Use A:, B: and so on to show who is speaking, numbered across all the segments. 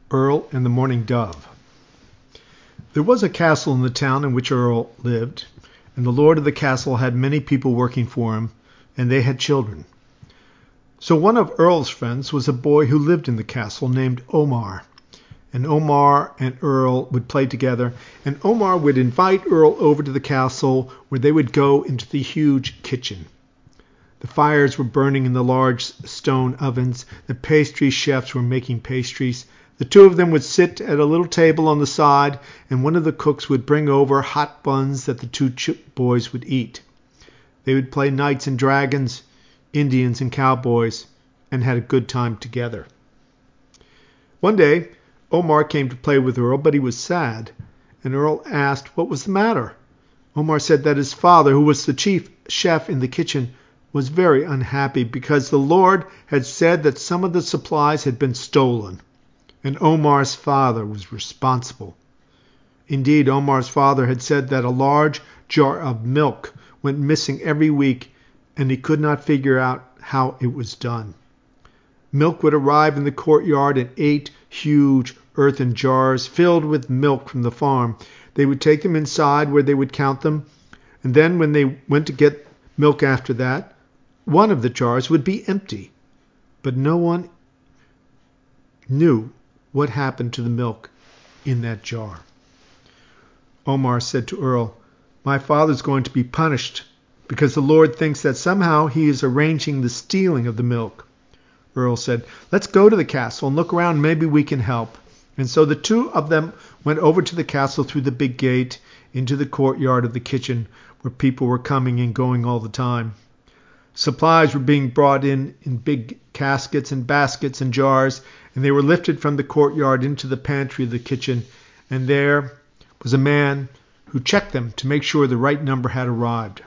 A: Earl and the Mourning Dove. There was a castle in the town in which Earl lived, and the lord of the castle had many people working for him, and they had children. So one of Earl's friends was a boy who lived in the castle named Omar. And Omar and Earl would play together, and Omar would invite Earl over to the castle where they would go into the huge kitchen. The fires were burning in the large stone ovens. The pastry chefs were making pastries. The two of them would sit at a little table on the side, and one of the cooks would bring over hot buns that the two boys would eat. They would play knights and dragons, Indians and cowboys, and had a good time together. One day, Omar came to play with Earl, but he was sad, and Earl asked what was the matter. Omar said that his father, who was the chief chef in the kitchen, was very unhappy because the Lord had said that some of the supplies had been stolen, and Omar's father was responsible. Indeed, Omar's father had said that a large jar of milk went missing every week, and he could not figure out how it was done. Milk would arrive in the courtyard in 8 huge earthen jars filled with milk from the farm. They would take them inside where they would count them, and then when they went to get milk after that, one of the jars would be empty. But no one knew what happened to the milk in that jar. Omar said to Earl, "My father's going to be punished because the Lord thinks that somehow he is arranging the stealing of the milk." Earl said, "Let's go to the castle and look around. Maybe we can help." And so the two of them went over to the castle through the big gate into the courtyard of the kitchen where people were coming and going all the time. Supplies were being brought in big caskets and baskets and jars, and they were lifted from the courtyard into the pantry of the kitchen, and there was a man who checked them to make sure the right number had arrived.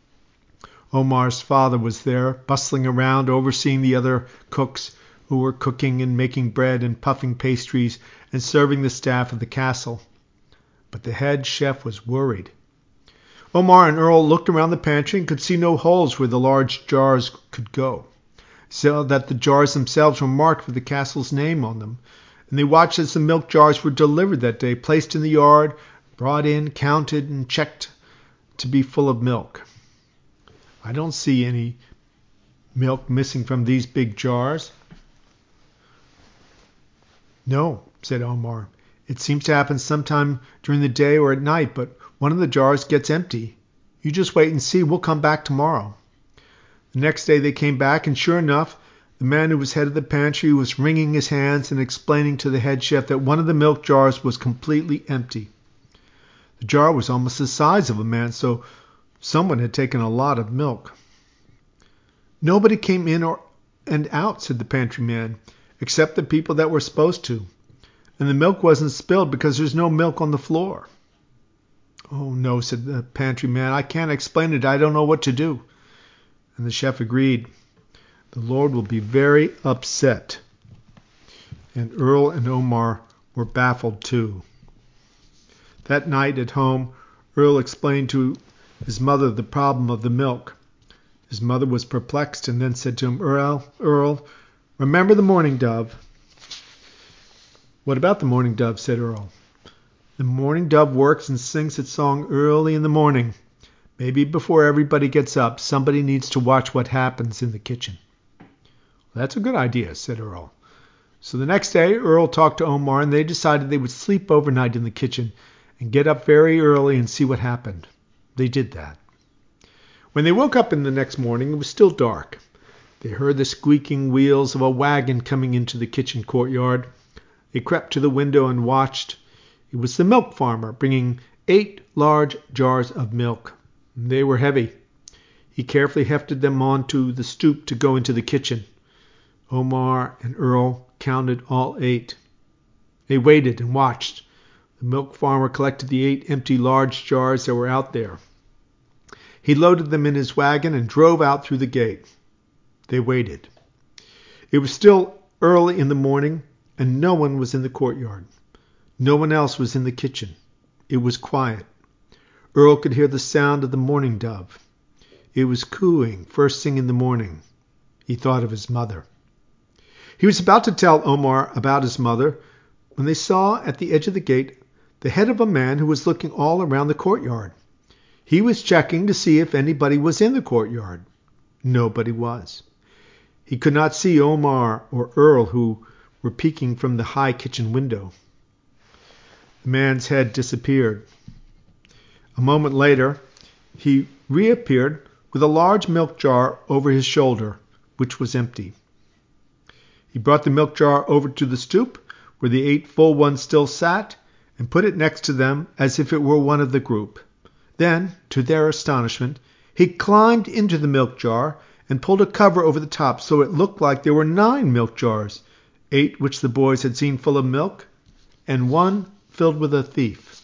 A: Omar's father was there, bustling around, overseeing the other cooks who were cooking and making bread and puffing pastries and serving the staff of the castle. But the head chef was worried. Omar and Earl looked around the pantry and could see no holes where the large jars could go, so that the jars themselves were marked with the castle's name on them. And they watched as the milk jars were delivered that day, placed in the yard, brought in, counted, and checked to be full of milk. "I don't see any milk missing from these big jars." "No," said Omar. "It seems to happen sometime during the day or at night, but one of the jars gets empty. You just wait and see. We'll come back tomorrow." The next day they came back, and sure enough, the man who was head of the pantry was wringing his hands and explaining to the head chef that one of the milk jars was completely empty. The jar was almost the size of a man, so someone had taken a lot of milk. "Nobody came in and out," said the pantry man, "except the people that were supposed to. And the milk wasn't spilled because there's no milk on the floor." "Oh, no," said the pantry man. "I can't explain it. I don't know what to do." And the chef agreed. "The Lord will be very upset." And Earl and Omar were baffled too. That night at home, Earl explained to his mother the problem of the milk. His mother was perplexed and then said to him, Earl, remember the mourning dove." "What about the mourning dove?" said Earl. "The mourning dove works and sings its song early in the morning. Maybe before everybody gets up, somebody needs to watch what happens in the kitchen." "That's a good idea," said Earl. So the next day, Earl talked to Omar, and they decided they would sleep overnight in the kitchen and get up very early and see what happened. They did that. When they woke up in the next morning, it was still dark. They heard the squeaking wheels of a wagon coming into the kitchen courtyard. They crept to the window and watched. It was the milk farmer bringing 8 large jars of milk. They were heavy. He carefully hefted them onto the stoop to go into the kitchen. Omar and Earl counted all 8. They waited and watched. The milk farmer collected the 8 empty large jars that were out there. He loaded them in his wagon and drove out through the gate. They waited. It was still early in the morning, and no one was in the courtyard. No one else was in the kitchen. It was quiet. Earl could hear the sound of the mourning dove. It was cooing first thing in the morning. He thought of his mother. He was about to tell Omar about his mother when they saw at the edge of the gate the head of a man who was looking all around the courtyard. He was checking to see if anybody was in the courtyard. Nobody was. He could not see Omar or Earl, who were peeking from the high kitchen window. The man's head disappeared. A moment later, he reappeared with a large milk jar over his shoulder, which was empty. He brought the milk jar over to the stoop, where the 8 full ones still sat, and put it next to them as if it were one of the group. Then, to their astonishment, he climbed into the milk jar and pulled a cover over the top so it looked like there were 9 milk jars, 8 which the boys had seen full of milk, and 1 filled with a thief.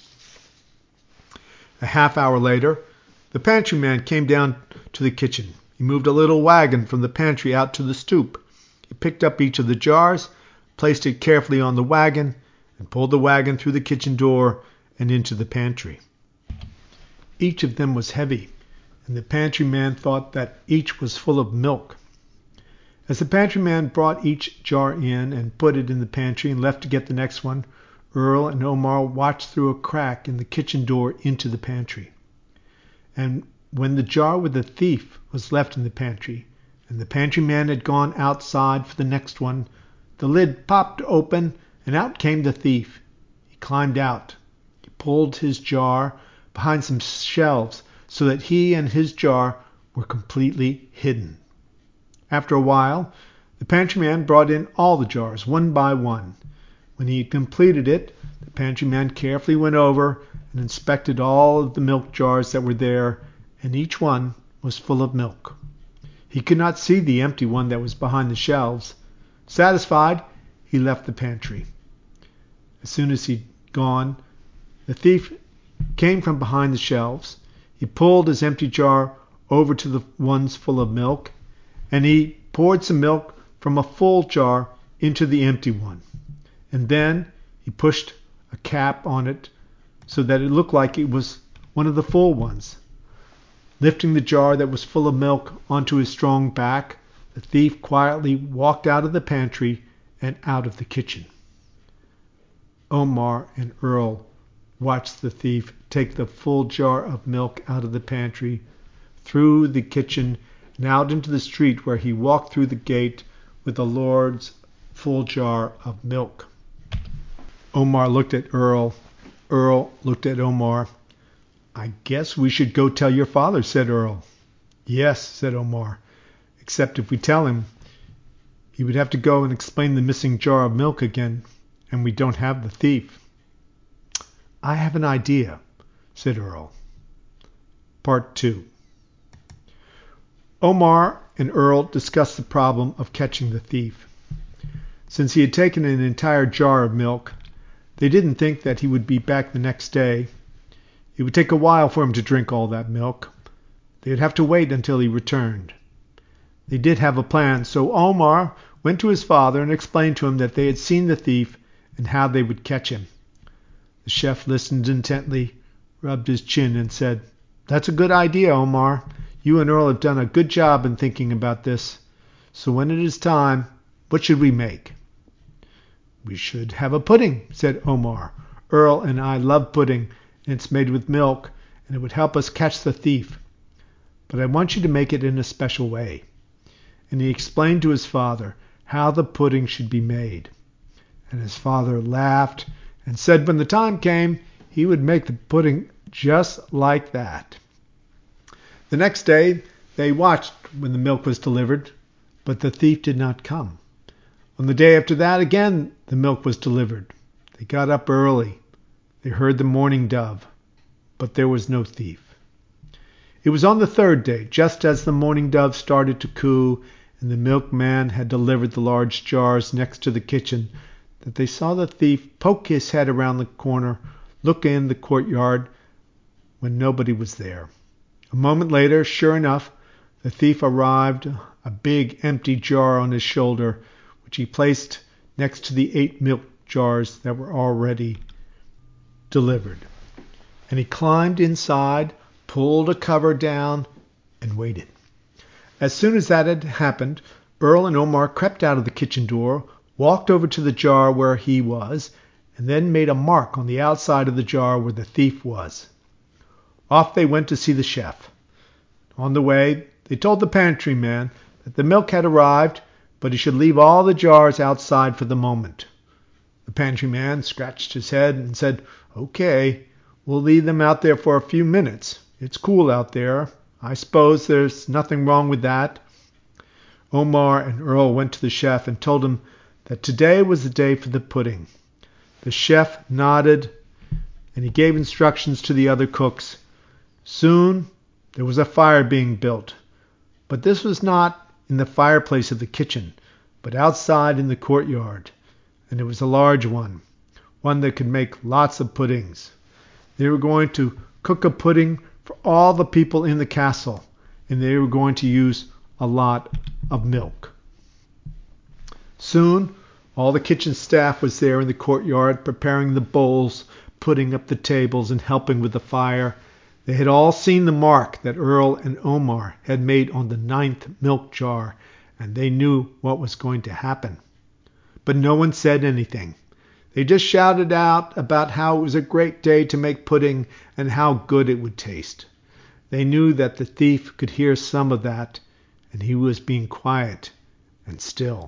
A: A half hour later, the pantry man came down to the kitchen. He moved a little wagon from the pantry out to the stoop. He picked up each of the jars, placed it carefully on the wagon, and pulled the wagon through the kitchen door and into the pantry. Each of them was heavy, and the pantry man thought that each was full of milk. As the pantry man brought each jar in and put it in the pantry and left to get the next one, Earl and Omar watched through a crack in the kitchen door into the pantry. And when the jar with the thief was left in the pantry, and the pantry man had gone outside for the next one, the lid popped open and out came the thief. He climbed out. He pulled his jar behind some shelves so that he and his jar were completely hidden. After a while, the pantry man brought in all the jars, one by one. When he had completed it, the pantry man carefully went over and inspected all of the milk jars that were there, and each one was full of milk. He could not see the empty one that was behind the shelves. Satisfied, he left the pantry. As soon as he'd gone, the thief came from behind the shelves. He pulled his empty jar over to the ones full of milk, and he poured some milk from a full jar into the empty one. And then he pushed a cap on it so that it looked like it was one of the full ones. Lifting the jar that was full of milk onto his strong back, the thief quietly walked out of the pantry and out of the kitchen. Omar and Earl watched the thief take the full jar of milk out of the pantry, through the kitchen, and out into the street, where he walked through the gate with the Lord's full jar of milk. Omar looked at Earl. Earl looked at Omar. "I guess we should go tell your father," said Earl. "Yes," said Omar, "except if we tell him, he would have to go and explain the missing jar of milk again, and we don't have the thief." "I have an idea," said Earl. Part 2. Omar and Earl discussed the problem of catching the thief. Since he had taken an entire jar of milk, they didn't think that he would be back the next day. It would take a while for him to drink all that milk. They would have to wait until he returned. They did have a plan, so Omar went to his father and explained to him that they had seen the thief and how they would catch him. The chef listened intently, rubbed his chin, and said, "That's a good idea, Omar. You and Earl have done a good job in thinking about this. So when it is time, what should we make?" "We should have a pudding," said Omar. "Earl and I love pudding, and it's made with milk, and it would help us catch the thief. But I want you to make it in a special way." And he explained to his father how the pudding should be made. And his father laughed and said when the time came, he would make the pudding just like that. The next day they watched when the milk was delivered, but the thief did not come. On the day after that, again the milk was delivered. They got up early. They heard the mourning dove, but there was no thief. It was on the 3rd day, just as the mourning dove started to coo and the milkman had delivered the large jars next to the kitchen, that they saw the thief poke his head around the corner, look in the courtyard when nobody was there. A moment later, sure enough, the thief arrived, a big empty jar on his shoulder, which he placed next to the 8 milk jars that were already delivered. And he climbed inside, pulled a cover down, and waited. As soon as that had happened, Earl and Omar crept out of the kitchen door, walked over to the jar where he was, and then made a mark on the outside of the jar where the thief was. Off they went to see the chef. On the way, they told the pantry man that the milk had arrived, but he should leave all the jars outside for the moment. The pantry man scratched his head and said, "Okay, we'll leave them out there for a few minutes. It's cool out there. I suppose there's nothing wrong with that." Omar and Earl went to the chef and told him that today was the day for the pudding. The chef nodded, and he gave instructions to the other cooks. Soon there was a fire being built, but this was not in the fireplace of the kitchen, but outside in the courtyard, and it was a large one that could make lots of puddings. They were going to cook a pudding for all the people in the castle, and they were going to use a lot of milk. Soon all the kitchen staff was there in the courtyard, preparing the bowls, putting up the tables, and helping with the fire. They had all seen the mark that Earl and Omar had made on the 9th milk jar, and they knew what was going to happen. But no one said anything. They just shouted out about how it was a great day to make pudding and how good it would taste. They knew that the thief could hear some of that, and he was being quiet and still.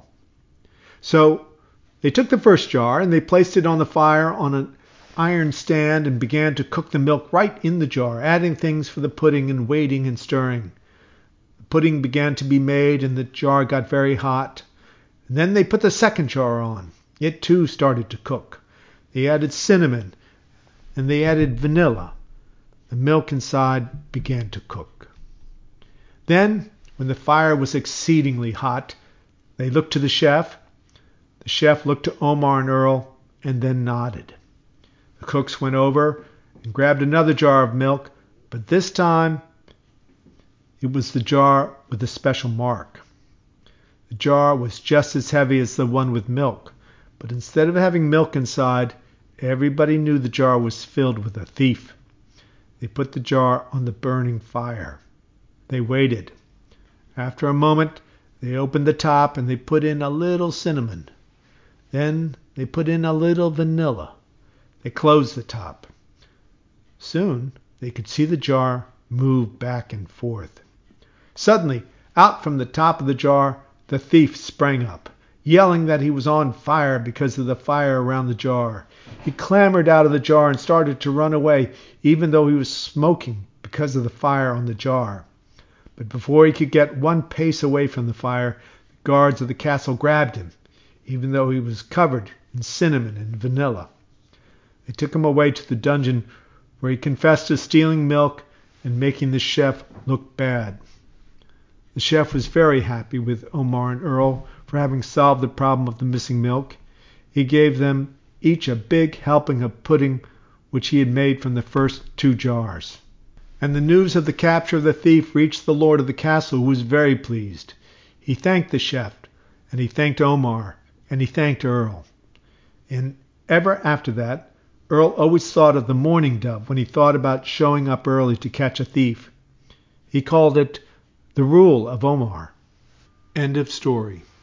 A: So they took the first jar and they placed it on the fire on an iron stand and began to cook the milk right in the jar, adding things for the pudding and waiting and stirring. The pudding began to be made and the jar got very hot. And then they put the second jar on. It too started to cook. They added cinnamon and they added vanilla. The milk inside began to cook. Then, when the fire was exceedingly hot, they looked to the chef. The chef looked to Omar and Earl and then nodded. The cooks went over and grabbed another jar of milk, but this time it was the jar with the special mark. The jar was just as heavy as the one with milk, but instead of having milk inside, everybody knew the jar was filled with a thief. They put the jar on the burning fire. They waited. After a moment, they opened the top and they put in a little cinnamon. Then they put in a little vanilla. They closed the top. Soon they could see the jar move back and forth. Suddenly, out from the top of the jar, the thief sprang up, yelling that he was on fire because of the fire around the jar. He clambered out of the jar and started to run away, even though he was smoking because of the fire on the jar. But before he could get one pace away from the fire, the guards of the castle grabbed him, even though he was covered in cinnamon and vanilla. They took him away to the dungeon, where he confessed to stealing milk and making the chef look bad. The chef was very happy with Omar and Earl for having solved the problem of the missing milk. He gave them each a big helping of pudding which he had made from the first 2 jars. And the news of the capture of the thief reached the lord of the castle, who was very pleased. He thanked the chef, and he thanked Omar, and he thanked Earl. And ever after that, Earl always thought of the mourning dove when he thought about showing up early to catch a thief. He called it the rule of Omar. End of story.